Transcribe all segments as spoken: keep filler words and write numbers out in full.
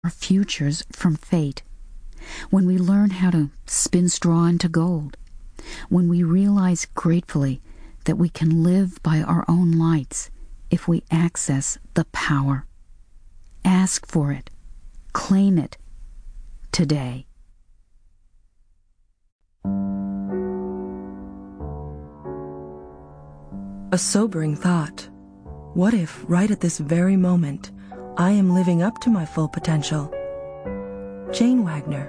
our futures from fate, when we learn how to spin straw into gold, when we realize gratefully that we can live by our own lights if we access the power. Ask for it. Claim it today. A sobering thought. What if, right at this very moment, I am living up to my full potential? Jane Wagner.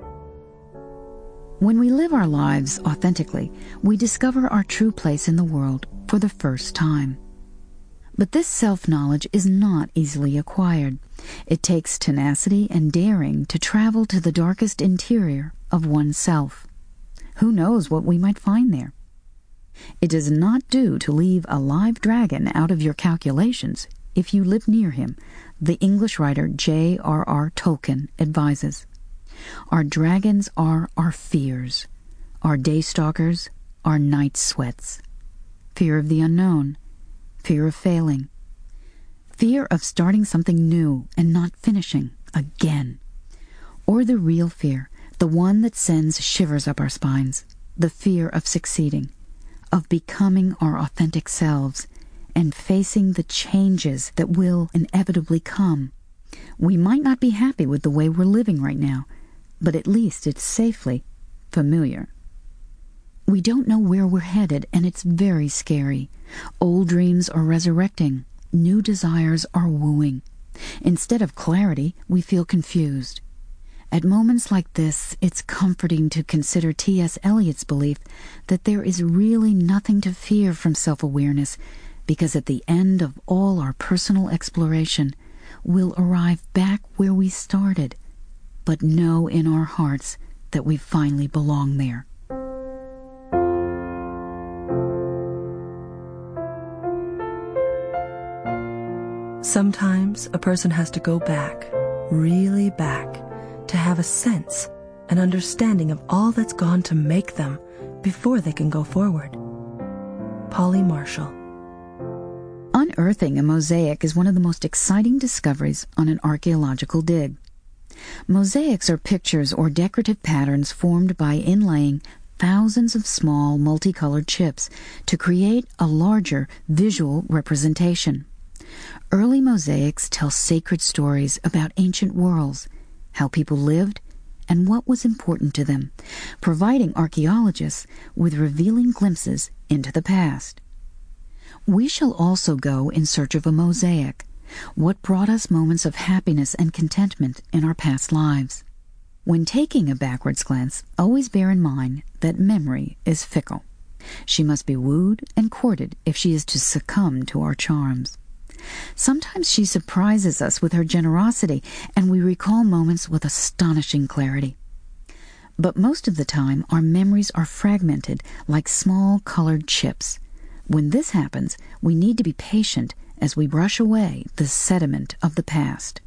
When we live our lives authentically, we discover our true place in the world for the first time. But this self-knowledge is not easily acquired. It takes tenacity and daring to travel to the darkest interior of oneself. Who knows what we might find there? It does not do to leave a live dragon out of your calculations if you live near him, the English writer J R R Tolkien advises. Our dragons are our fears, our daystalkers, our night sweats. Fear of the unknown, fear of failing, fear of starting something new and not finishing again. Or the real fear, the one that sends shivers up our spines, the fear of succeeding, of becoming our authentic selves and facing the changes that will inevitably come. We might not be happy with the way we're living right now, but at least it's safely familiar. We don't know where we're headed, and it's very scary. Old dreams are resurrecting. New desires are wooing. Instead of clarity, we feel confused. At moments like this, it's comforting to consider T S Eliot's belief that there is really nothing to fear from self-awareness, because at the end of all our personal exploration, we'll arrive back where we started, but know in our hearts that we finally belong there. Sometimes a person has to go back, really back, to have a sense, an understanding of all that's gone to make them before they can go forward. Polly Marshall. Unearthing a mosaic is one of the most exciting discoveries on an archaeological dig. Mosaics are pictures or decorative patterns formed by inlaying thousands of small multicolored chips to create a larger visual representation. Early mosaics tell sacred stories about ancient worlds, how people lived, and what was important to them, providing archaeologists with revealing glimpses into the past. We shall also go in search of a mosaic, what brought us moments of happiness and contentment in our past lives. When taking a backwards glance, always bear in mind that memory is fickle. She must be wooed and courted if she is to succumb to our charms. Sometimes she surprises us with her generosity, and we recall moments with astonishing clarity. But most of the time, our memories are fragmented like small colored chips. When this happens, we need to be patient as we brush away the sediment of the past.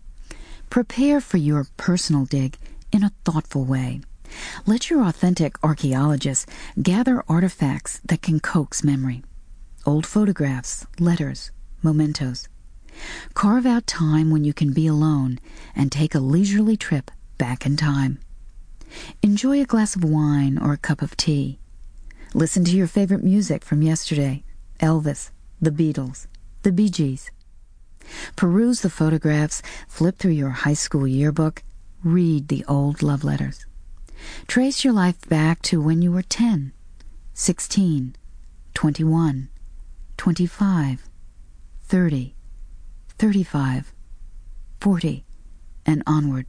Prepare for your personal dig in a thoughtful way. Let your authentic archaeologists gather artifacts that can coax memory. Old photographs, letters, mementos. Carve out time when you can be alone and take a leisurely trip back in time. Enjoy a glass of wine or a cup of tea. Listen to your favorite music from yesterday, Elvis, the Beatles, the Bee Gees. Peruse the photographs, flip through your high school yearbook, read the old love letters. Trace your life back to when you were ten, sixteen, twenty-one, twenty-five, thirty, thirty-five, forty, and onward.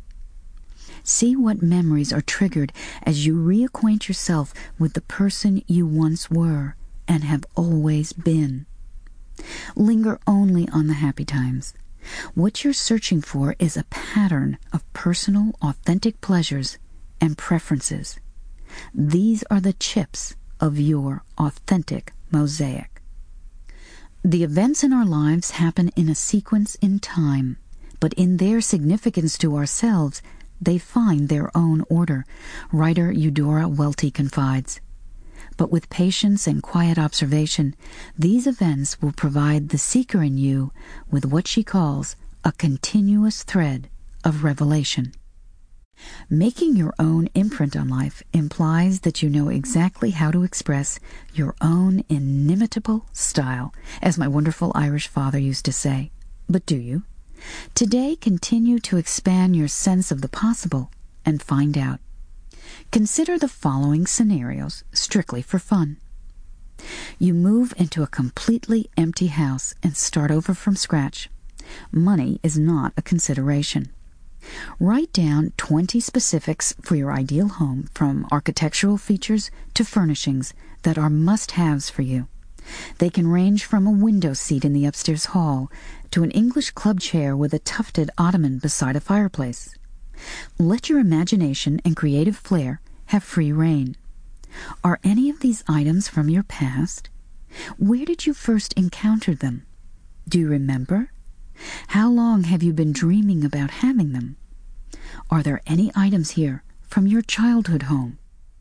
See what memories are triggered as you reacquaint yourself with the person you once were and have always been. Linger only on the happy times. What you're searching for is a pattern of personal, authentic pleasures and preferences. These are the chips of your authentic mosaic. The events in our lives happen in a sequence in time, but in their significance to ourselves, they find their own order, writer Eudora Welty confides. But with patience and quiet observation, these events will provide the seeker in you with what she calls a continuous thread of revelation. Making your own imprint on life implies that you know exactly how to express your own inimitable style, as my wonderful Irish father used to say. But do you? Today, continue to expand your sense of the possible and find out. Consider the following scenarios strictly for fun. You move into a completely empty house and start over from scratch. Money is not a consideration. Write down twenty specifics for your ideal home, from architectural features to furnishings that are must-haves for you. They can range from a window seat in the upstairs hall to an English club chair with a tufted ottoman beside a fireplace. Let your imagination and creative flair have free rein. Are any of these items from your past? Where did you first encounter them? Do you remember? How long have you been dreaming about having them? Are there any items here from your childhood home?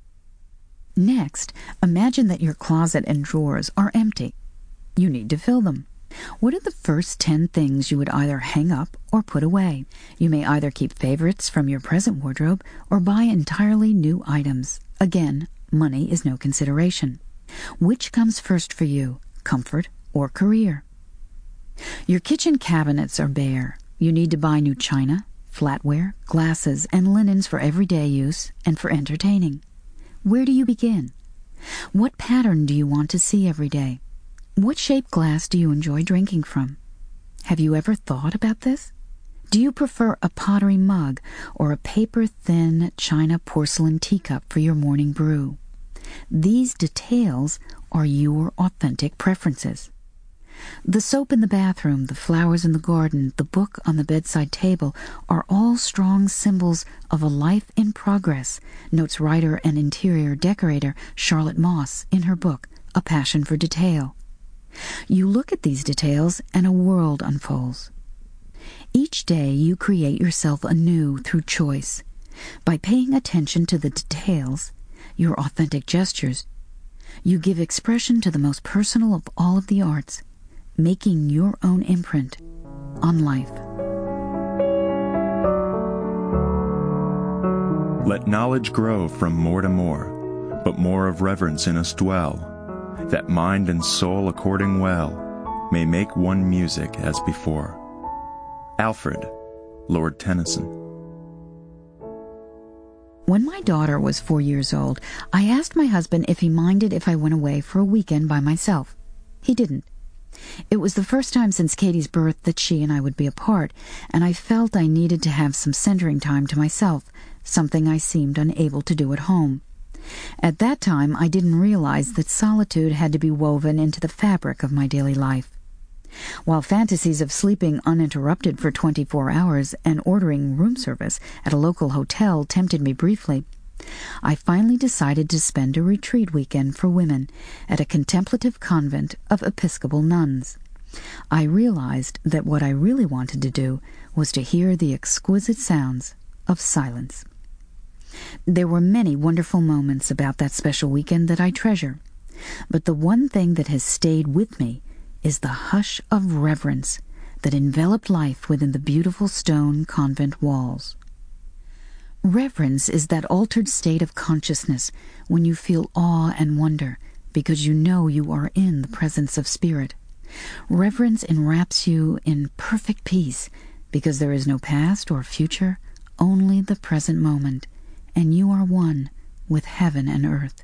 Next, imagine that your closet and drawers are empty. You need to fill them. What are the first ten things you would either hang up or put away? You may either keep favorites from your present wardrobe or buy entirely new items. Again, money is no consideration. Which comes first for you, comfort or career? Your kitchen cabinets are bare. You need to buy new china, flatware, glasses, and linens for everyday use and for entertaining. Where do you begin? What pattern do you want to see every day? What shaped glass do you enjoy drinking from? Have you ever thought about this? Do you prefer a pottery mug or a paper-thin china porcelain teacup for your morning brew? These details are your authentic preferences. The soap in the bathroom, the flowers in the garden, the book on the bedside table are all strong symbols of a life in progress, notes writer and interior decorator Charlotte Moss in her book, A Passion for Detail. You look at these details and a world unfolds. Each day you create yourself anew through choice. By paying attention to the details, your authentic gestures, you give expression to the most personal of all of the arts, making your own imprint on life. Let knowledge grow from more to more, but more of reverence in us dwell, that mind and soul according well may make one music as before. Alfred, Lord Tennyson. When my daughter was four years old, I asked my husband if he minded if I went away for a weekend by myself. He didn't. It was the first time since Katie's birth that she and I would be apart, and I felt I needed to have some centering time to myself, something I seemed unable to do at home. At that time, I didn't realize that solitude had to be woven into the fabric of my daily life. While fantasies of sleeping uninterrupted for twenty-four hours and ordering room service at a local hotel tempted me briefly, I finally decided to spend a retreat weekend for women at a contemplative convent of Episcopal nuns. I realized that what I really wanted to do was to hear the exquisite sounds of silence. There were many wonderful moments about that special weekend that I treasure, but the one thing that has stayed with me is the hush of reverence that enveloped life within the beautiful stone convent walls. Reverence is that altered state of consciousness when you feel awe and wonder because you know you are in the presence of spirit. Reverence enwraps you in perfect peace because there is no past or future, only the present moment, and you are one with heaven and earth.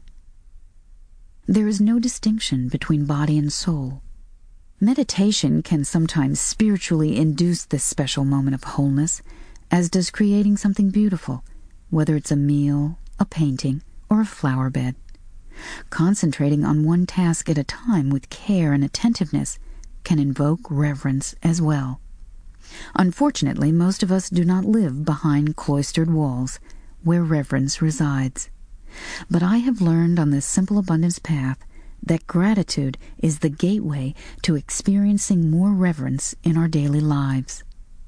There is no distinction between body and soul. Meditation can sometimes spiritually induce this special moment of wholeness, as does creating something beautiful, whether it's a meal, a painting, or a flower bed. Concentrating on one task at a time with care and attentiveness can invoke reverence as well. Unfortunately, most of us do not live behind cloistered walls where reverence resides. But I have learned on this simple abundance path that gratitude is the gateway to experiencing more reverence in our daily lives.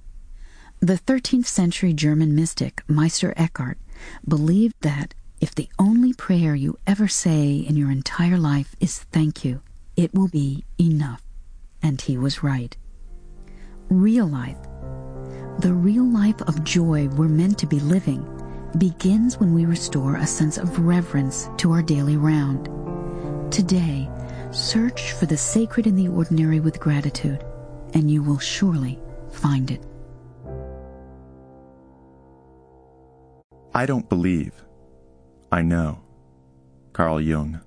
The thirteenth century German mystic Meister Eckhart believed that if the only prayer you ever say in your entire life is thank you, it will be enough. And he was right. Real life. The real life of joy we're meant to be living begins when we restore a sense of reverence to our daily round. Today, search for the sacred in the ordinary with gratitude, and you will surely find it. I don't believe. I know. Carl Jung.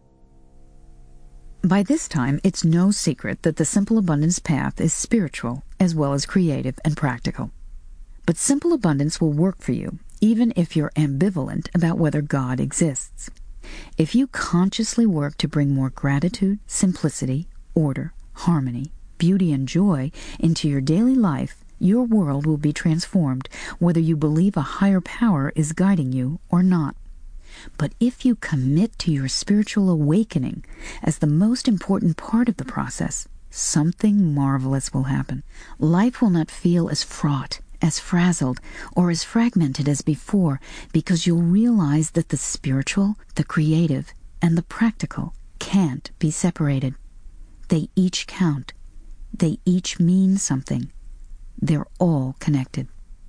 By this time, it's no secret that the Simple Abundance path is spiritual as well as creative and practical. But Simple Abundance will work for you, even if you're ambivalent about whether God exists. If you consciously work to bring more gratitude, simplicity, order, harmony, beauty, and joy into your daily life, your world will be transformed, whether you believe a higher power is guiding you or not. But if you commit to your spiritual awakening as the most important part of the process, something marvelous will happen. Life will not feel as fraught, as frazzled, or as fragmented as before, because you'll realize that the spiritual, the creative, and the practical can't be separated. They each count. They each mean something. They're all connected.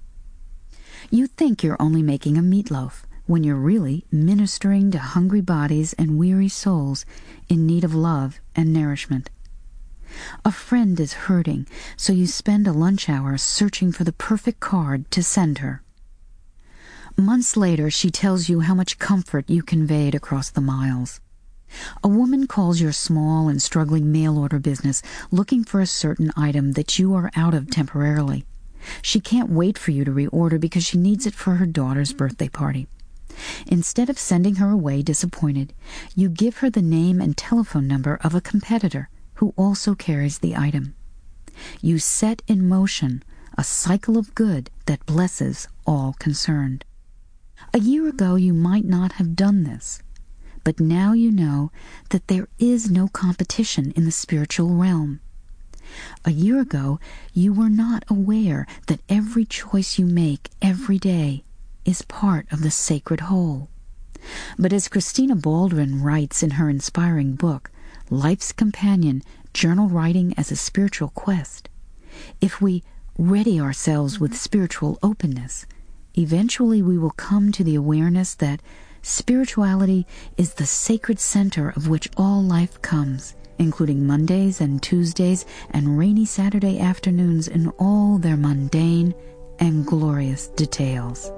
You think you're only making a meatloaf, when you're really ministering to hungry bodies and weary souls in need of love and nourishment. A friend is hurting, so you spend a lunch hour searching for the perfect card to send her. Months later, she tells you how much comfort you conveyed across the miles. A woman calls your small and struggling mail-order business looking for a certain item that you are out of temporarily. She can't wait for you to reorder because she needs it for her daughter's birthday party. Instead of sending her away disappointed, you give her the name and telephone number of a competitor who also carries the item. You set in motion a cycle of good that blesses all concerned. A year ago you might not have done this, but now you know that there is no competition in the spiritual realm. A year ago you were not aware that every choice you make every day is part of the sacred whole. But as Christina Baldwin writes in her inspiring book, Life's Companion, Journal Writing as a Spiritual Quest, if we ready ourselves with spiritual openness, eventually we will come to the awareness that spirituality is the sacred center of which all life comes, including Mondays and Tuesdays and rainy Saturday afternoons in all their mundane and glorious details.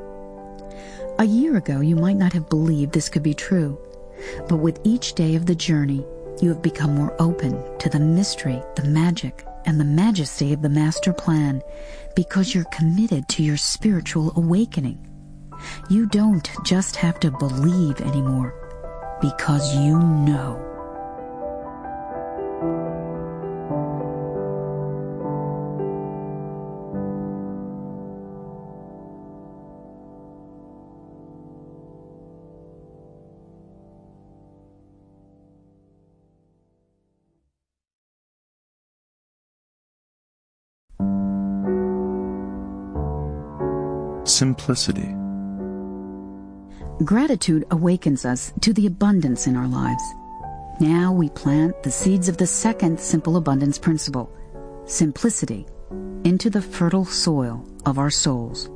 A year ago, you might not have believed this could be true, but with each day of the journey, you have become more open to the mystery, the magic, and the majesty of the master plan because you're committed to your spiritual awakening. You don't just have to believe anymore because you know. Simplicity. Gratitude awakens us to the abundance in our lives. Now we plant the seeds of the second simple abundance principle, simplicity, into the fertile soil of our souls.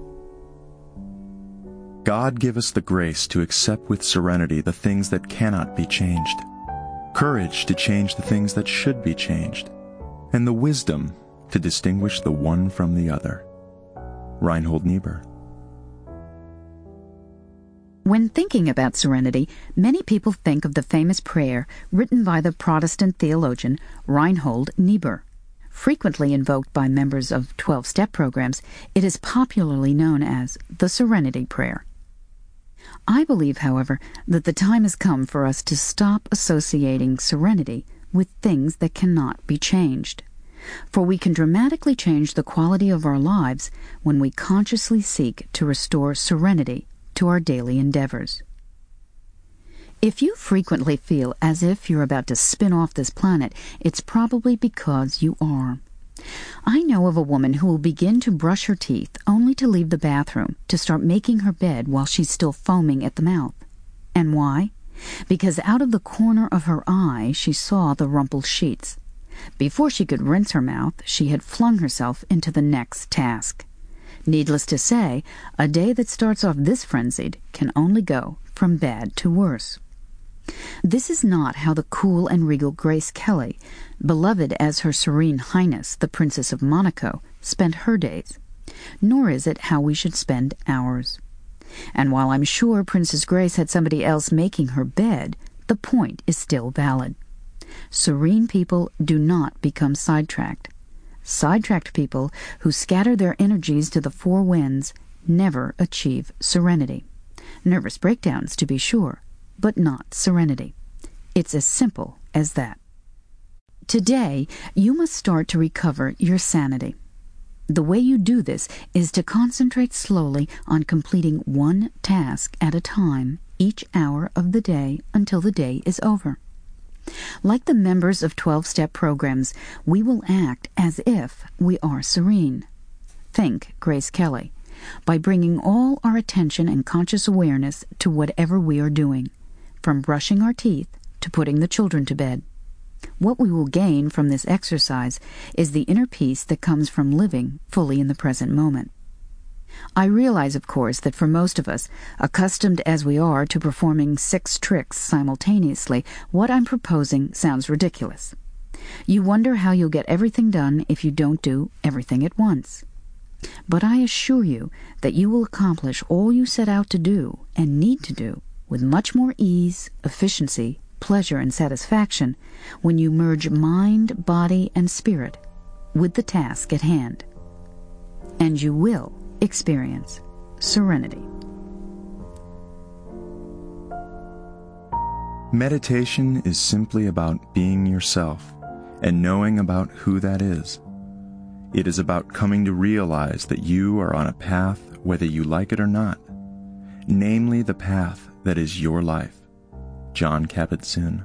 God give us the grace to accept with serenity the things that cannot be changed, courage to change the things that should be changed, and the wisdom to distinguish the one from the other. Reinhold Niebuhr. When thinking about serenity, many people think of the famous prayer written by the Protestant theologian Reinhold Niebuhr. Frequently invoked by members of twelve-step programs, it is popularly known as the Serenity Prayer. I believe, however, that the time has come for us to stop associating serenity with things that cannot be changed. For we can dramatically change the quality of our lives when we consciously seek to restore serenity to our daily endeavors. If you frequently feel as if you're about to spin off this planet, it's probably because you are. I know of a woman who will begin to brush her teeth only to leave the bathroom to start making her bed while she's still foaming at the mouth. And why? Because out of the corner of her eye she saw the rumpled sheets. Before she could rinse her mouth, she had flung herself into the next task. Needless to say, a day that starts off this frenzied can only go from bad to worse. This is not how the cool and regal Grace Kelly, beloved as Her Serene Highness the Princess of Monaco, spent her days, nor is it how we should spend ours. And while I'm sure Princess Grace had somebody else making her bed, the point is still valid. Serene people do not become sidetracked. Sidetracked people who scatter their energies to the four winds never achieve serenity. Nervous breakdowns, to be sure, but not serenity. It's as simple as that. Today, you must start to recover your sanity. The way you do this is to concentrate slowly on completing one task at a time each hour of the day until the day is over. Like the members of twelve-step programs, we will act as if we are serene. Think Grace Kelly, by bringing all our attention and conscious awareness to whatever we are doing, from brushing our teeth to putting the children to bed. What we will gain from this exercise is the inner peace that comes from living fully in the present moment. I realize, of course, that for most of us, accustomed as we are to performing six tricks simultaneously, what I'm proposing sounds ridiculous. You wonder how you'll get everything done if you don't do everything at once. But I assure you that you will accomplish all you set out to do and need to do with much more ease, efficiency, pleasure, and satisfaction when you merge mind, body, and spirit with the task at hand. And you will experience serenity. Meditation is simply about being yourself and knowing about who that is. It is about coming to realize that you are on a path whether you like it or not, namely the path that is your life. Jon Kabat-Zinn.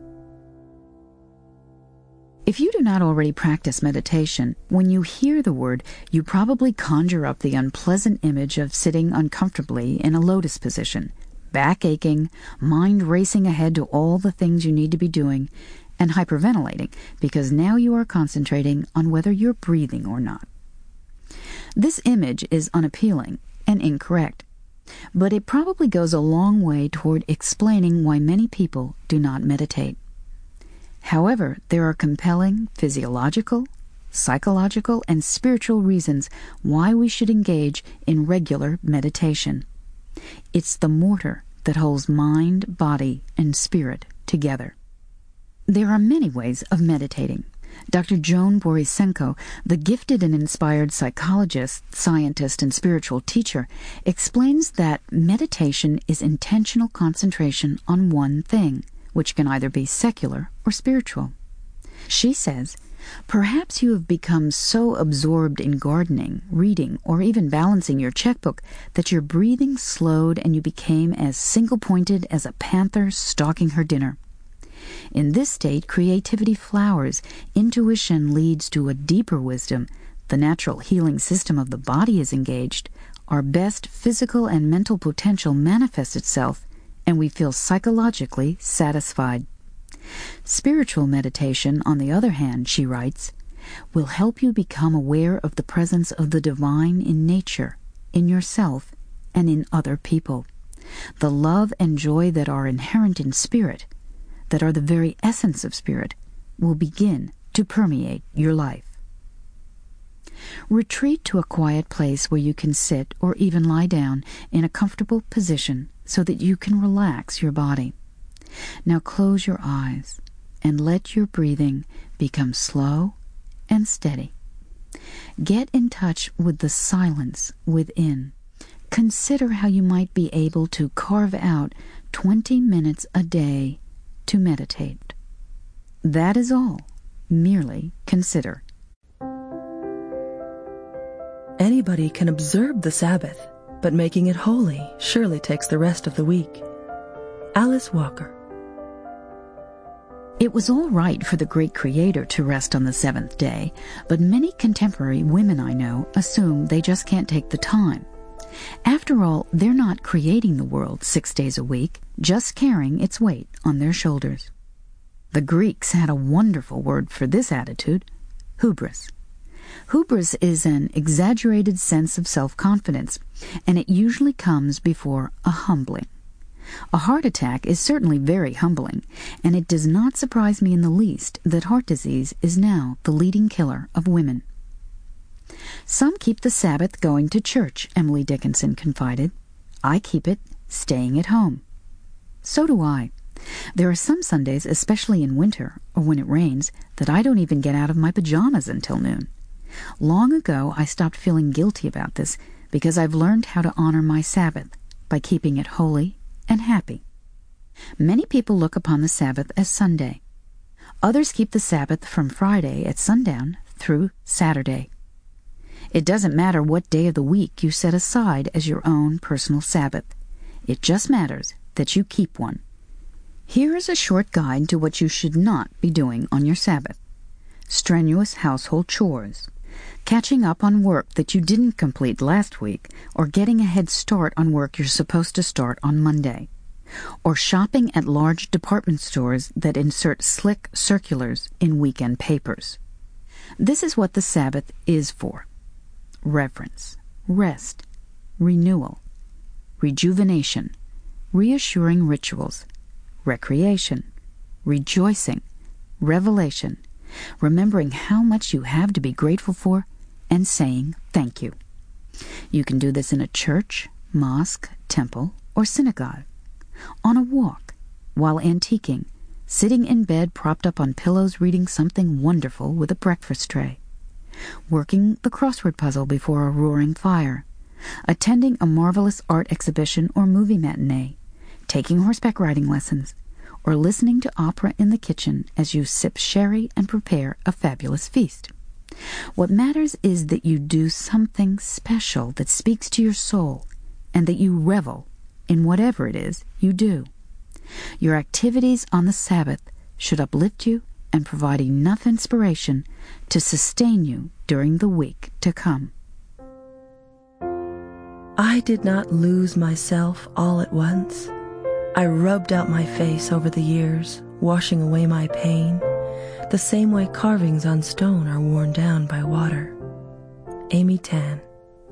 If you do not already practice meditation, when you hear the word, you probably conjure up the unpleasant image of sitting uncomfortably in a lotus position, back aching, mind racing ahead to all the things you need to be doing, and hyperventilating because now you are concentrating on whether you're breathing or not. This image is unappealing and incorrect, but it probably goes a long way toward explaining why many people do not meditate. However, there are compelling physiological, psychological, and spiritual reasons why we should engage in regular meditation. It's the mortar that holds mind, body, and spirit together. There are many ways of meditating. Doctor Joan Borysenko, the gifted and inspired psychologist, scientist, and spiritual teacher, explains that meditation is intentional concentration on one thing, which can either be secular or spiritual. She says, perhaps you have become so absorbed in gardening, reading, or even balancing your checkbook that your breathing slowed and you became as single-pointed as a panther stalking her dinner. In this state, creativity flowers, intuition leads to a deeper wisdom, the natural healing system of the body is engaged, our best physical and mental potential manifests itself, and we feel psychologically satisfied. Spiritual meditation, on the other hand, she writes, will help you become aware of the presence of the divine in nature, in yourself, and in other people. The love and joy that are inherent in spirit, that are the very essence of spirit, will begin to permeate your life. Retreat to a quiet place where you can sit or even lie down in a comfortable position so that you can relax your body. Now close your eyes and let your breathing become slow and steady. Get in touch with the silence within. Consider how you might be able to carve out twenty minutes a day to meditate. That is all. Merely consider. Anybody can observe the Sabbath, but making it holy surely takes the rest of the week. Alice Walker. It was all right for the great Creator to rest on the seventh day, but many contemporary women I know assume they just can't take the time. After all, they're not creating the world six days a week, just carrying its weight on their shoulders. The Greeks had a wonderful word for this attitude, hubris. Hubris is an exaggerated sense of self-confidence, and it usually comes before a humbling. A heart attack is certainly very humbling, and it does not surprise me in the least that heart disease is now the leading killer of women. Some keep the Sabbath going to church, Emily Dickinson confided. I keep it staying at home. So do I. There are some Sundays, especially in winter or when it rains, that I don't even get out of my pajamas until noon. Long ago, I stopped feeling guilty about this because I've learned how to honor my Sabbath by keeping it holy and happy. Many people look upon the Sabbath as Sunday. Others keep the Sabbath from Friday at sundown through Saturday. It doesn't matter what day of the week you set aside as your own personal Sabbath. It just matters that you keep one. Here is a short guide to what you should not be doing on your Sabbath. Strenuous household chores, catching up on work that you didn't complete last week, or getting a head start on work you're supposed to start on Monday, or shopping at large department stores that insert slick circulars in weekend papers. This is what the Sabbath is for: reverence, rest, renewal, rejuvenation, reassuring rituals, recreation, rejoicing, revelation, remembering how much you have to be grateful for, and saying thank you. You can do this in a church, mosque, temple, or synagogue, on a walk, while antiquing, sitting in bed propped up on pillows reading something wonderful with a breakfast tray, working the crossword puzzle before a roaring fire, attending a marvelous art exhibition or movie matinee, taking horseback riding lessons, or listening to opera in the kitchen as you sip sherry and prepare a fabulous feast. What matters is that you do something special that speaks to your soul, and that you revel in whatever it is you do. Your activities on the Sabbath should uplift you and provide enough inspiration to sustain you during the week to come. I did not lose myself all at once. I rubbed out my face over the years, washing away my pain, the same way carvings on stone are worn down by water. Amy Tan.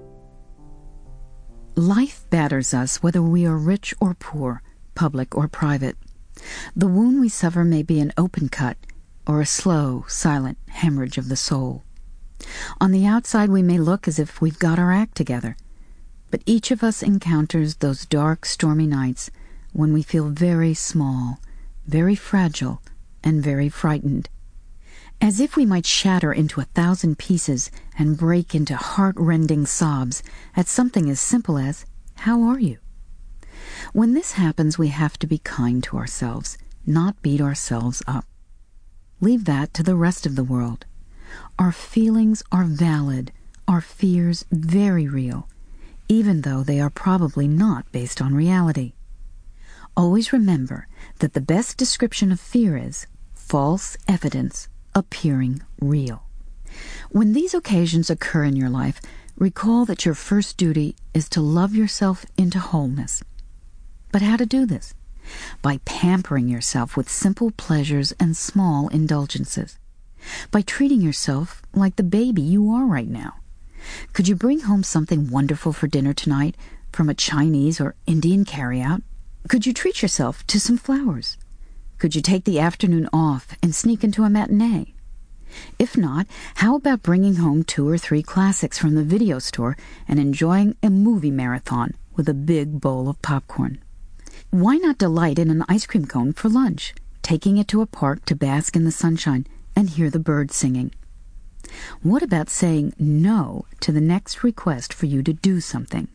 Life batters us whether we are rich or poor, public or private. The wound we suffer may be an open cut or a slow, silent hemorrhage of the soul. On the outside we may look as if we've got our act together, but each of us encounters those dark, stormy nights when we feel very small, very fragile, and very frightened. As if we might shatter into a thousand pieces and break into heart-rending sobs at something as simple as, "How are you?" When this happens, we have to be kind to ourselves, not beat ourselves up. Leave that to the rest of the world. Our feelings are valid, our fears very real, even though they are probably not based on reality. Always remember that the best description of fear is false evidence appearing real. When these occasions occur in your life, recall that your first duty is to love yourself into wholeness. But how to do this? By pampering yourself with simple pleasures and small indulgences. By treating yourself like the baby you are right now. Could you bring home something wonderful for dinner tonight from a Chinese or Indian carryout? Could you treat yourself to some flowers? Could you take the afternoon off and sneak into a matinee? If not, how about bringing home two or three classics from the video store and enjoying a movie marathon with a big bowl of popcorn? Why not delight in an ice cream cone for lunch, taking it to a park to bask in the sunshine and hear the birds singing? What about saying no to the next request for you to do something?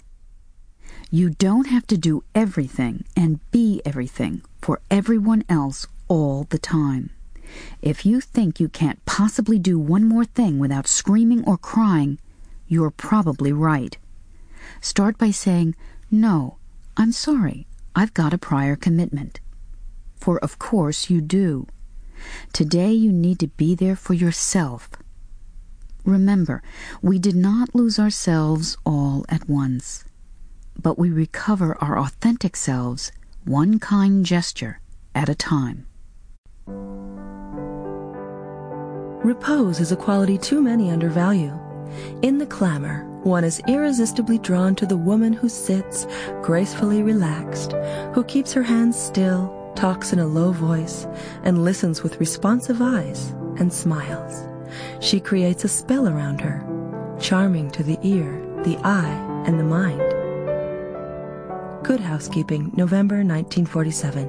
You don't have to do everything and be everything for everyone else all the time. If you think you can't possibly do one more thing without screaming or crying, you're probably right. Start by saying, "No, I'm sorry, I've got a prior commitment." For of course you do. Today you need to be there for yourself. Remember, we did not lose ourselves all at once, but we recover our authentic selves one kind gesture at a time. Repose is a quality too many undervalue. In the clamor, one is irresistibly drawn to the woman who sits, gracefully relaxed, who keeps her hands still, talks in a low voice, and listens with responsive eyes and smiles. She creates a spell around her, charming to the ear, the eye, and the mind. Good Housekeeping, November nineteen forty-seven.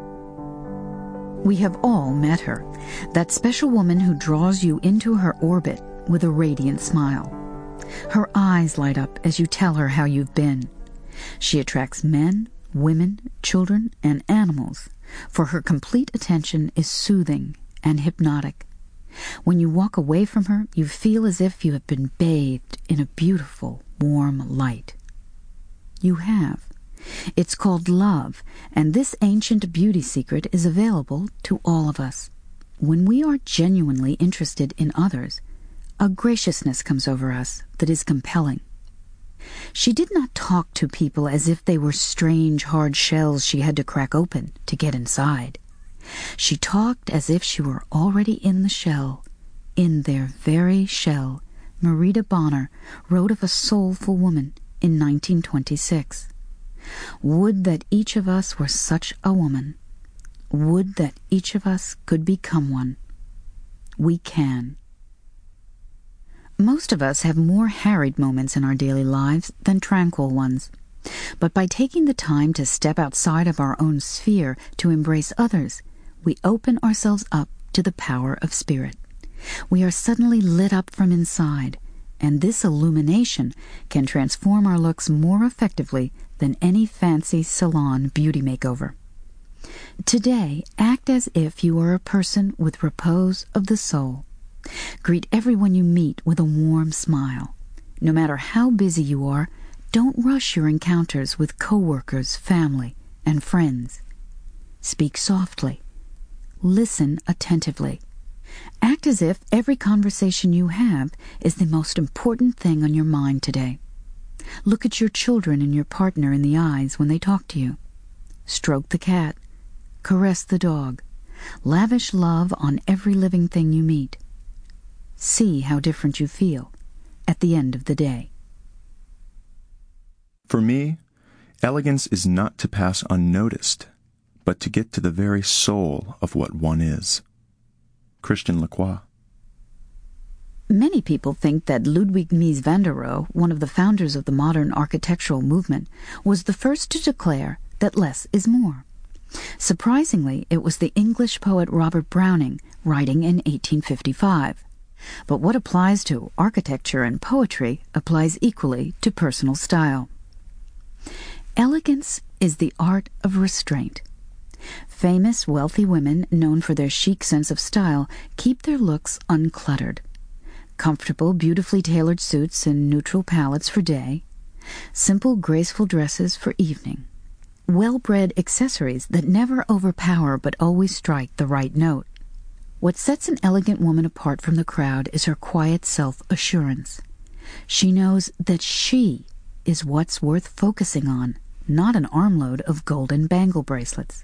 We have all met her, that special woman who draws you into her orbit with a radiant smile. Her eyes light up as you tell her how you've been. She attracts men, women, children, and animals, for her complete attention is soothing and hypnotic. When you walk away from her, you feel as if you have been bathed in a beautiful, warm light. You have. It's called love, and this ancient beauty secret is available to all of us. When we are genuinely interested in others, a graciousness comes over us that is compelling. She did not talk to people as if they were strange, hard shells she had to crack open to get inside. She talked as if she were already in the shell, in their very shell. Marita Bonner wrote of a soulful woman in nineteen twenty-six. Would that each of us were such a woman. Would that each of us could become one. We can. Most of us have more harried moments in our daily lives than tranquil ones. But by taking the time to step outside of our own sphere to embrace others, we open ourselves up to the power of spirit. We are suddenly lit up from inside, and this illumination can transform our looks more effectively than any fancy salon beauty makeover. Today, act as if you are a person with repose of the soul. Greet everyone you meet with a warm smile. No matter how busy you are, don't rush your encounters with coworkers, family, and friends. Speak softly. Listen attentively. Act as if every conversation you have is the most important thing on your mind today. Look at your children and your partner in the eyes when they talk to you. Stroke the cat. Caress the dog. Lavish love on every living thing you meet. See how different you feel at the end of the day. For me, elegance is not to pass unnoticed, but to get to the very soul of what one is. Christian Lacroix. Many people think that Ludwig Mies van der Rohe, one of the founders of the modern architectural movement, was the first to declare that less is more. Surprisingly, it was the English poet Robert Browning, writing in eighteen fifty-five. But what applies to architecture and poetry applies equally to personal style. Elegance is the art of restraint. Famous, wealthy women known for their chic sense of style keep their looks uncluttered. Comfortable, beautifully tailored suits and neutral palettes for day. Simple, graceful dresses for evening. Well-bred accessories that never overpower but always strike the right note. What sets an elegant woman apart from the crowd is her quiet self-assurance. She knows that she is what's worth focusing on, not an armload of golden bangle bracelets.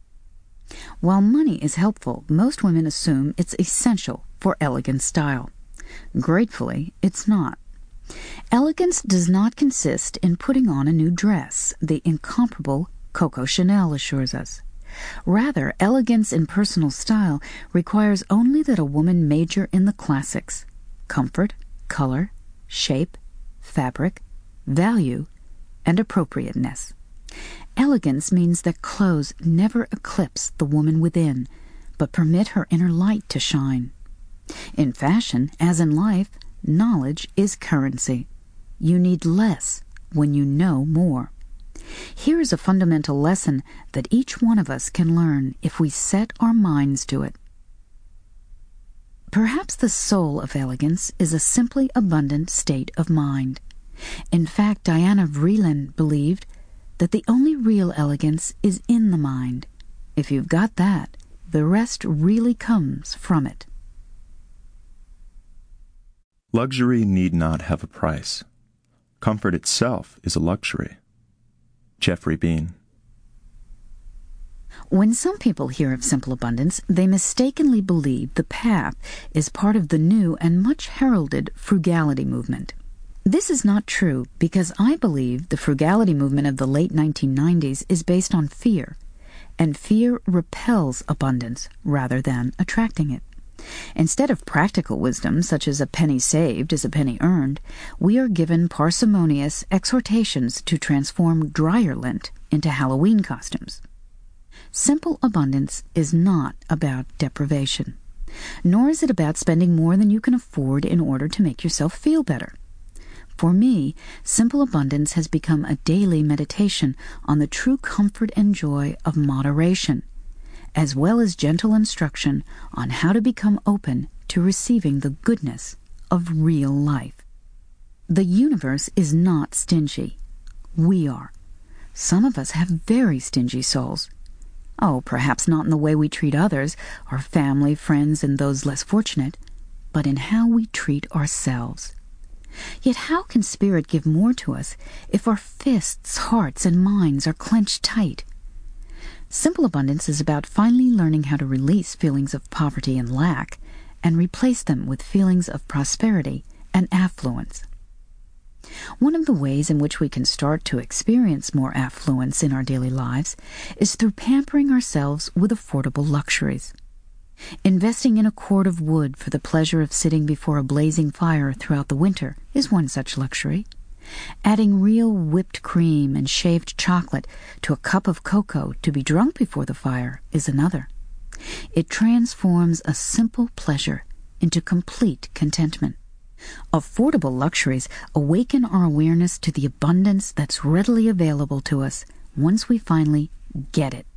While money is helpful, most women assume it's essential for elegant style. Gratefully, it's not. Elegance does not consist in putting on a new dress, the incomparable Coco Chanel assures us. Rather, elegance in personal style requires only that a woman major in the classics: comfort, color, shape, fabric, value, and appropriateness. Elegance means that clothes never eclipse the woman within, but permit her inner light to shine. In fashion, as in life, knowledge is currency. You need less when you know more. Here is a fundamental lesson that each one of us can learn if we set our minds to it. Perhaps the soul of elegance is a simply abundant state of mind. In fact, Diana Vreeland believed that the only real elegance is in the mind. If you've got that, the rest really comes from it. Luxury need not have a price. Comfort itself is a luxury. Geoffrey Beene. When some people hear of simple abundance, they mistakenly believe the path is part of the new and much heralded frugality movement. This is not true because I believe the frugality movement of the late nineteen nineties is based on fear, and fear repels abundance rather than attracting it. Instead of practical wisdom, such as a penny saved is a penny earned, we are given parsimonious exhortations to transform dryer lint into Halloween costumes. Simple abundance is not about deprivation, nor is it about spending more than you can afford in order to make yourself feel better. For me, simple abundance has become a daily meditation on the true comfort and joy of moderation, as well as gentle instruction on how to become open to receiving the goodness of real life. The universe is not stingy. We are. Some of us have very stingy souls. Oh, perhaps not in the way we treat others, our family, friends, and those less fortunate, but in how we treat ourselves. Yet how can Spirit give more to us if our fists, hearts, and minds are clenched tight? Simple abundance is about finally learning how to release feelings of poverty and lack and replace them with feelings of prosperity and affluence. One of the ways in which we can start to experience more affluence in our daily lives is through pampering ourselves with affordable luxuries. Investing in a cord of wood for the pleasure of sitting before a blazing fire throughout the winter is one such luxury. Adding real whipped cream and shaved chocolate to a cup of cocoa to be drunk before the fire is another. It transforms a simple pleasure into complete contentment. Affordable luxuries awaken our awareness to the abundance that's readily available to us once we finally get it.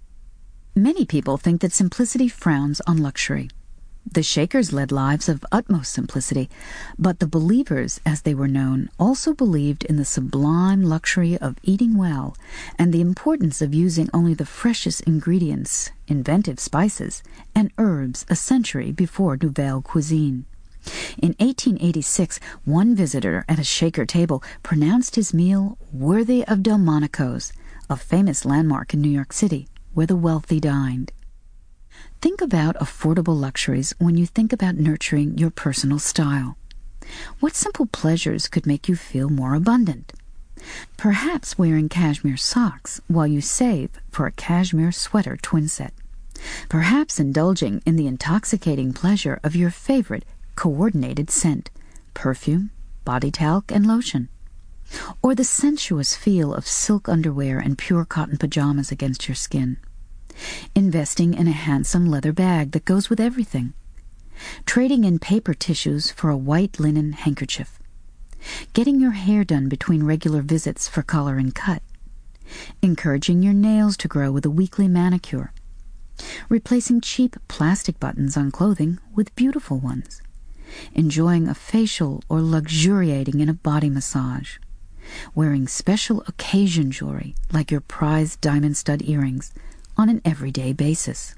Many people think that simplicity frowns on luxury. The Shakers led lives of utmost simplicity, but the Believers, as they were known, also believed in the sublime luxury of eating well and the importance of using only the freshest ingredients, inventive spices, and herbs a century before Nouvelle cuisine. In eighteen eighty-six, one visitor at a Shaker table pronounced his meal worthy of Delmonico's, a famous landmark in New York City, where the wealthy dined. Think about affordable luxuries when you think about nurturing your personal style. What simple pleasures could make you feel more abundant? Perhaps wearing cashmere socks while you save for a cashmere sweater twin set. Perhaps indulging in the intoxicating pleasure of your favorite coordinated scent, perfume, body talc, and lotion. Or the sensuous feel of silk underwear and pure cotton pajamas against your skin. Investing in a handsome leather bag that goes with everything. Trading in paper tissues for a white linen handkerchief. Getting your hair done between regular visits for color and cut. Encouraging your nails to grow with a weekly manicure. Replacing cheap plastic buttons on clothing with beautiful ones. Enjoying a facial or luxuriating in a body massage. Wearing special occasion jewelry like your prized diamond stud earrings on an everyday basis.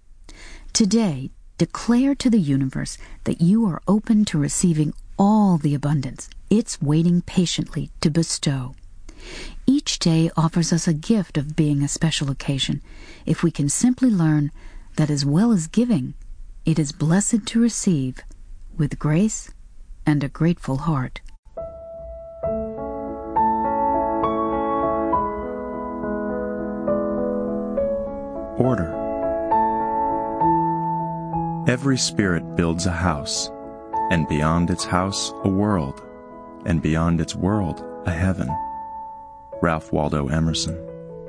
Today, declare to the universe that you are open to receiving all the abundance it's waiting patiently to bestow. Each day offers us a gift of being a special occasion if we can simply learn that as well as giving, it is blessed to receive with grace and a grateful heart. Order. Every spirit builds a house, and beyond its house a world, and beyond its world a heaven. Ralph Waldo Emerson.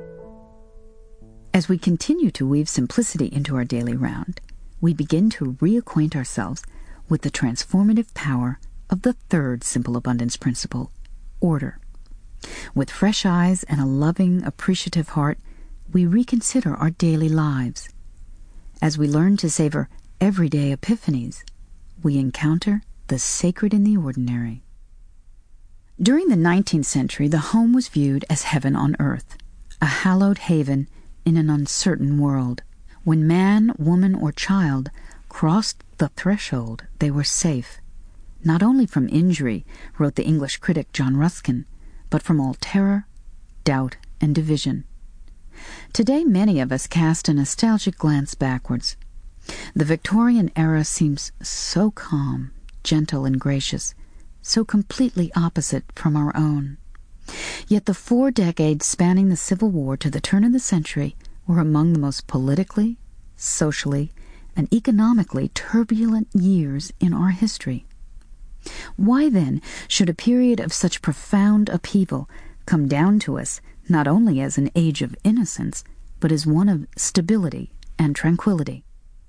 As we continue to weave simplicity into our daily round, we begin to reacquaint ourselves with the transformative power of the third simple abundance principle, order. With fresh eyes and a loving, appreciative heart, we reconsider our daily lives. As we learn to savor everyday epiphanies, we encounter the sacred in the ordinary. During the nineteenth century, the home was viewed as heaven on earth, a hallowed haven in an uncertain world. When man, woman, or child crossed the threshold, they were safe, not only from injury, wrote the English critic John Ruskin, but from all terror, doubt, and division. Today, many of us cast a nostalgic glance backwards. The Victorian era seems so calm, gentle, and gracious, so completely opposite from our own. Yet the four decades spanning the Civil War to the turn of the century were among the most politically, socially, and economically turbulent years in our history. Why, then, should a period of such profound upheaval come down to us not only as an age of innocence, but as one of stability and tranquility?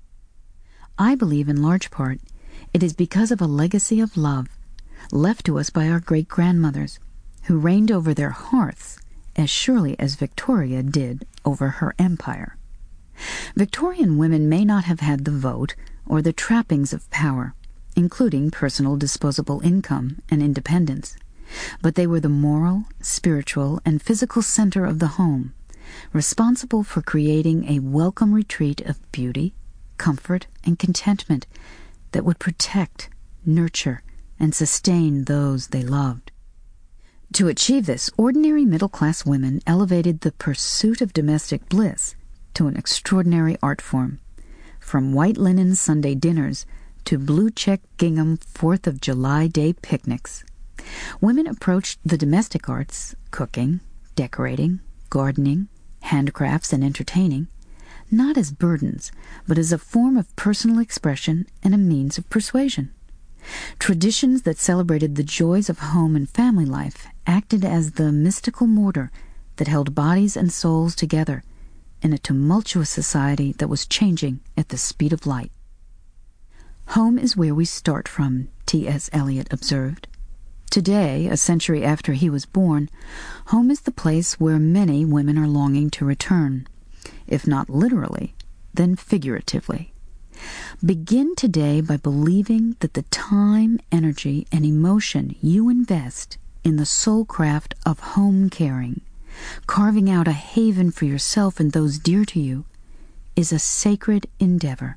I believe in large part it is because of a legacy of love left to us by our great-grandmothers, who reigned over their hearths as surely as Victoria did over her empire. Victorian women may not have had the vote or the trappings of power, including personal disposable income and independence, but they were the moral, spiritual, and physical center of the home, responsible for creating a welcome retreat of beauty, comfort, and contentment that would protect, nurture, and sustain those they loved. To achieve this, ordinary middle-class women elevated the pursuit of domestic bliss to an extraordinary art form, from white linen Sunday dinners to blue-check gingham Fourth of July Day picnics. Women approached the domestic arts, cooking, decorating, gardening, handicrafts, and entertaining, not as burdens, but as a form of personal expression and a means of persuasion. Traditions that celebrated the joys of home and family life acted as the mystical mortar that held bodies and souls together in a tumultuous society that was changing at the speed of light. Home is where we start from, T S Eliot observed. Today, a century after he was born, home is the place where many women are longing to return, if not literally, then figuratively. Begin today by believing that the time, energy, and emotion you invest in the soul craft of home caring, carving out a haven for yourself and those dear to you, is a sacred endeavor.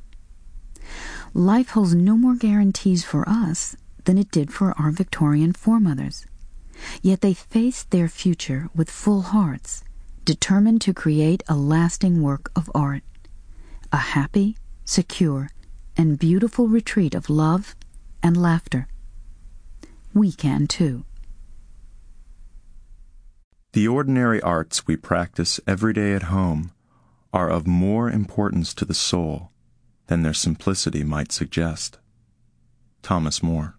Life holds no more guarantees for us than it did for our Victorian foremothers. Yet they faced their future with full hearts, determined to create a lasting work of art, a happy, secure, and beautiful retreat of love and laughter. We can too. The ordinary arts we practice every day at home are of more importance to the soul than their simplicity might suggest. Thomas More.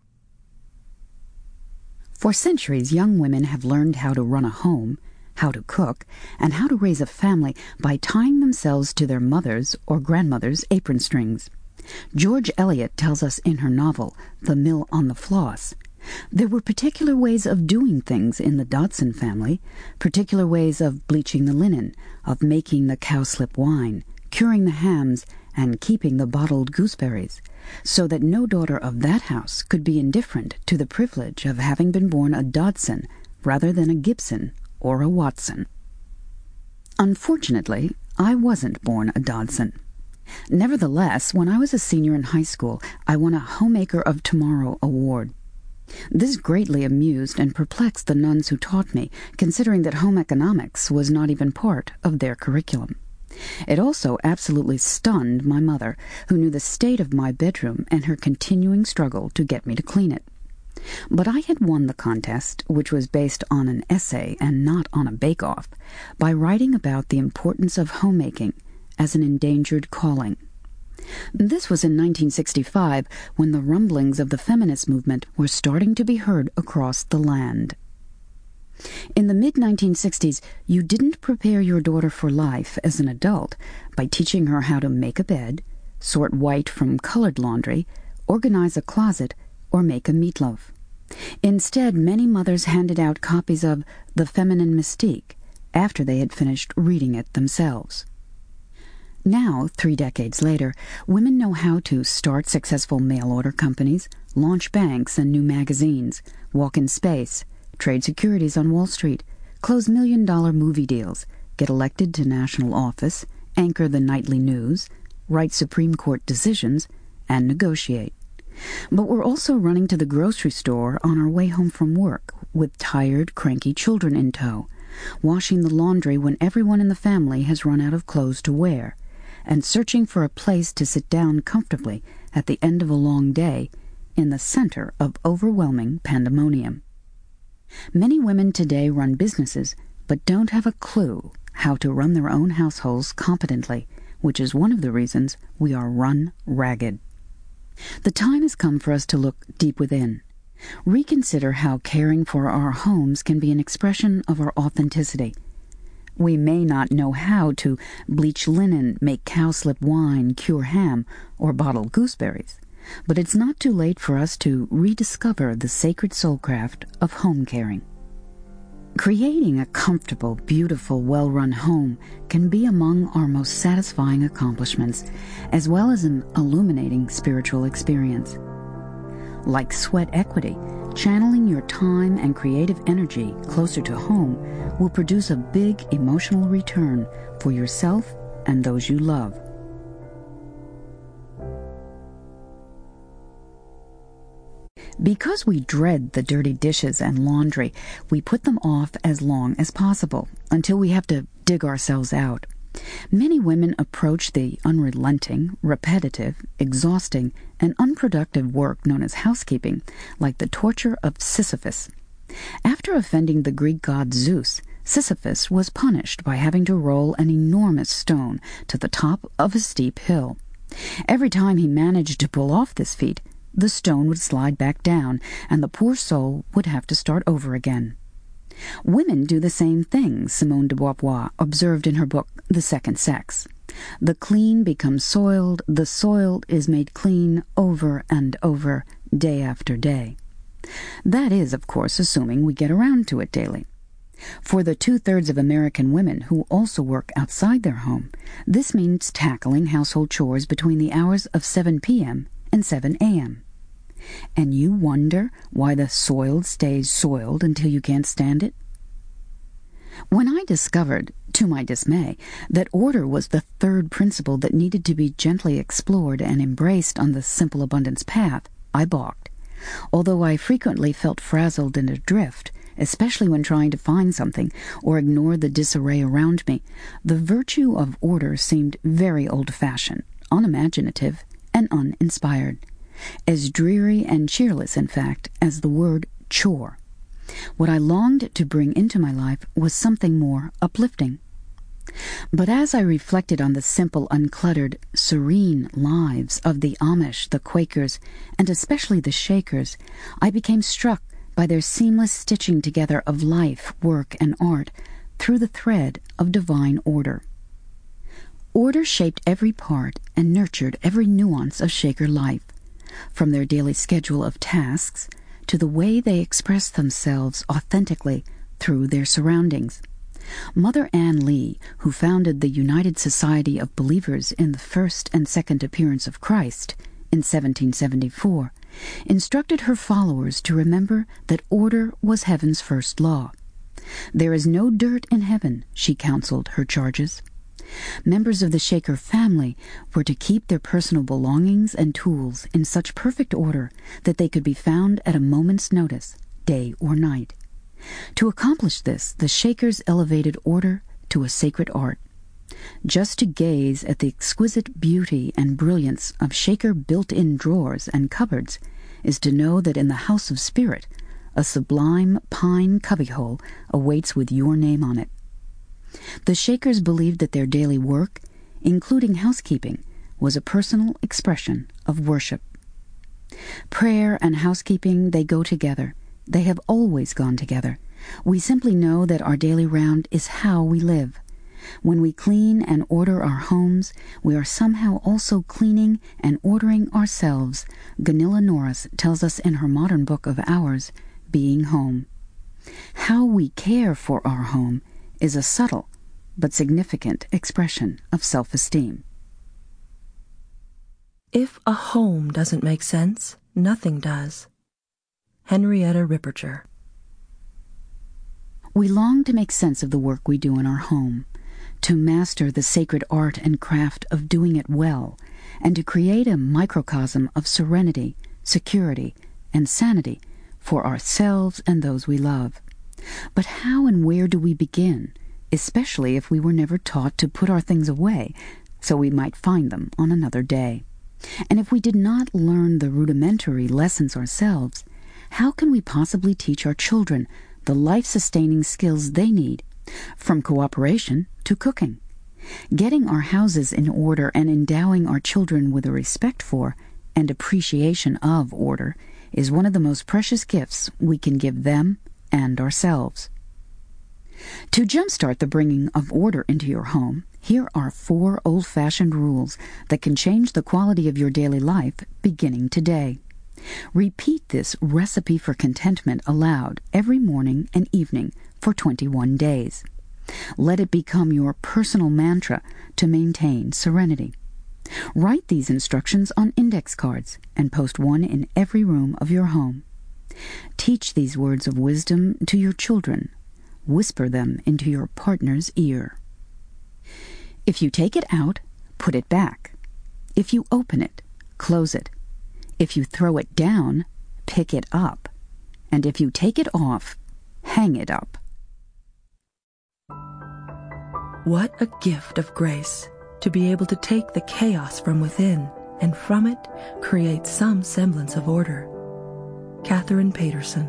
For centuries, young women have learned how to run a home, how to cook, and how to raise a family by tying themselves to their mother's or grandmother's apron strings. George Eliot tells us in her novel, The Mill on the Floss, there were particular ways of doing things in the Dodson family, particular ways of bleaching the linen, of making the cowslip wine, curing the hams, and keeping the bottled gooseberries, so that no daughter of that house could be indifferent to the privilege of having been born a Dodson rather than a Gibson or a Watson. Unfortunately, I wasn't born a Dodson. Nevertheless, when I was a senior in high school, I won a Homemaker of Tomorrow award. This greatly amused and perplexed the nuns who taught me, considering that home economics was not even part of their curriculum. It also absolutely stunned my mother, who knew the state of my bedroom and her continuing struggle to get me to clean it. But I had won the contest, which was based on an essay and not on a bake-off, by writing about the importance of homemaking as an endangered calling. This was in nineteen sixty-five, when the rumblings of the feminist movement were starting to be heard across the land. In the mid nineteen sixties, you didn't prepare your daughter for life as an adult by teaching her how to make a bed, sort white from colored laundry, organize a closet, or make a meatloaf. Instead, many mothers handed out copies of The Feminine Mystique after they had finished reading it themselves. Now, three decades later, women know how to start successful mail-order companies, launch banks and new magazines, walk in space, trade securities on Wall Street, close million-dollar movie deals, get elected to national office, anchor the nightly news, write Supreme Court decisions, and negotiate. But we're also running to the grocery store on our way home from work with tired, cranky children in tow, washing the laundry when everyone in the family has run out of clothes to wear, and searching for a place to sit down comfortably at the end of a long day in the center of overwhelming pandemonium. Many women today run businesses but don't have a clue how to run their own households competently, which is one of the reasons we are run ragged. The time has come for us to look deep within. Reconsider how caring for our homes can be an expression of our authenticity. We may not know how to bleach linen, make cowslip wine, cure ham, or bottle gooseberries, but it's not too late for us to rediscover the sacred soulcraft of home caring. Creating a comfortable, beautiful, well-run home can be among our most satisfying accomplishments, as well as an illuminating spiritual experience. Like sweat equity, channeling your time and creative energy closer to home will produce a big emotional return for yourself and those you love. Because we dread the dirty dishes and laundry, we put them off as long as possible, until we have to dig ourselves out. Many women approach the unrelenting, repetitive, exhausting, and unproductive work known as housekeeping like the torture of Sisyphus. After offending the Greek god Zeus, Sisyphus was punished by having to roll an enormous stone to the top of a steep hill. Every time he managed to pull off this feat, the stone would slide back down, and the poor soul would have to start over again. Women do the same thing, Simone de Beauvoir observed in her book The Second Sex. The clean becomes soiled, the soiled is made clean over and over, day after day. That is, of course, assuming we get around to it daily. For the two-thirds of American women who also work outside their home, this means tackling household chores between the hours of seven p.m. and seven a.m. And you wonder why the soiled stays soiled until you can't stand it? When I discovered, to my dismay, that order was the third principle that needed to be gently explored and embraced on the simple abundance path, I balked. Although I frequently felt frazzled and adrift, especially when trying to find something or ignore the disarray around me, the virtue of order seemed very old-fashioned, unimaginative, and uninspired. As dreary and cheerless, in fact, as the word chore. What I longed to bring into my life was something more uplifting. But as I reflected on the simple, uncluttered, serene lives of the Amish, the Quakers, and especially the Shakers, I became struck by their seamless stitching together of life, work, and art through the thread of divine order. Order shaped every part and nurtured every nuance of Shaker life, from their daily schedule of tasks to the way they express themselves authentically through their surroundings. Mother Ann Lee, who founded the United Society of Believers in the first and second appearance of Christ in seventeen seventy-four, instructed her followers to remember that order was heaven's first law. There is no dirt in heaven, she counseled her charges. Members of the Shaker family were to keep their personal belongings and tools in such perfect order that they could be found at a moment's notice, day or night. To accomplish this, the Shakers elevated order to a sacred art. Just to gaze at the exquisite beauty and brilliance of Shaker built-in drawers and cupboards is to know that in the house of spirit, a sublime pine cubbyhole awaits with your name on it. The Shakers believed that their daily work, including housekeeping, was a personal expression of worship. Prayer and housekeeping, they go together. They have always gone together. We simply know that our daily round is how we live. When we clean and order our homes, we are somehow also cleaning and ordering ourselves, Gunilla Norris tells us in her modern book of Hours, Being Home. How we care for our home is a subtle but significant expression of self-esteem. If a home doesn't make sense, nothing does. Henrietta Ripperger. We long to make sense of the work we do in our home, to master the sacred art and craft of doing it well, and to create a microcosm of serenity, security, and sanity for ourselves and those we love. But how and where do we begin, especially if we were never taught to put our things away, so we might find them on another day? And if we did not learn the rudimentary lessons ourselves, how can we possibly teach our children the life-sustaining skills they need, from cooperation to cooking? Getting our houses in order and endowing our children with a respect for and appreciation of order is one of the most precious gifts we can give them and ourselves. To jumpstart the bringing of order into your home, here are four old-fashioned rules that can change the quality of your daily life beginning today. Repeat this recipe for contentment aloud every morning and evening for twenty-one days. Let it become your personal mantra to maintain serenity. Write these instructions on index cards and post one in every room of your home. Teach these words of wisdom to your children. Whisper them into your partner's ear. If you take it out, put it back. If you open it, close it. If you throw it down, pick it up. And if you take it off, hang it up. What a gift of grace to be able to take the chaos from within and from it create some semblance of order. Catherine Paterson.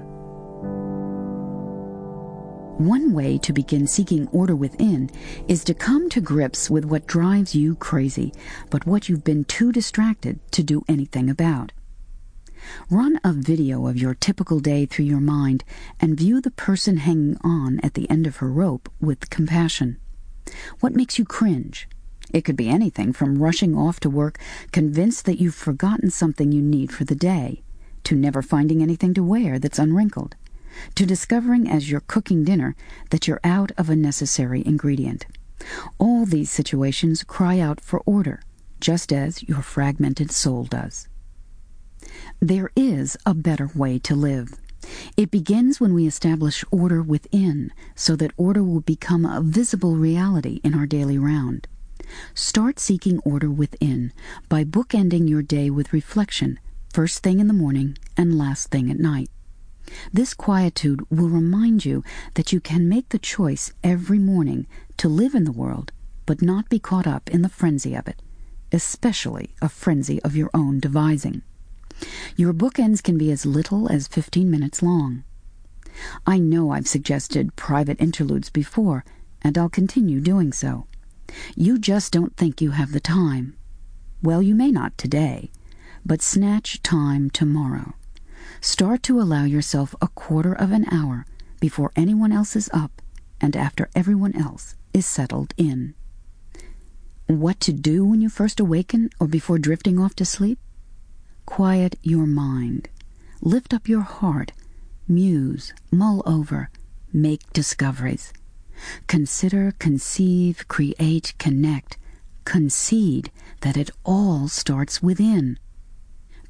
One way to begin seeking order within is to come to grips with what drives you crazy, but what you've been too distracted to do anything about. Run a video of your typical day through your mind and view the person hanging on at the end of her rope with compassion. What makes you cringe? It could be anything from rushing off to work convinced that you've forgotten something you need for the day, to never finding anything to wear that's unwrinkled, to discovering as you're cooking dinner that you're out of a necessary ingredient. All these situations cry out for order, just as your fragmented soul does. There is a better way to live. It begins when we establish order within, so that order will become a visible reality in our daily round. Start seeking order within by bookending your day with reflection, first thing in the morning and last thing at night. This quietude will remind you that you can make the choice every morning to live in the world, but not be caught up in the frenzy of it, especially a frenzy of your own devising. Your bookends can be as little as fifteen minutes long. I know I've suggested private interludes before, and I'll continue doing so. You just don't think you have the time. Well, you may not today, but snatch time tomorrow. Start to allow yourself a quarter of an hour before anyone else is up and after everyone else is settled in. What to do when you first awaken or before drifting off to sleep? Quiet your mind. Lift up your heart. Muse, mull over, make discoveries. Consider, conceive, create, connect. Concede that it all starts within.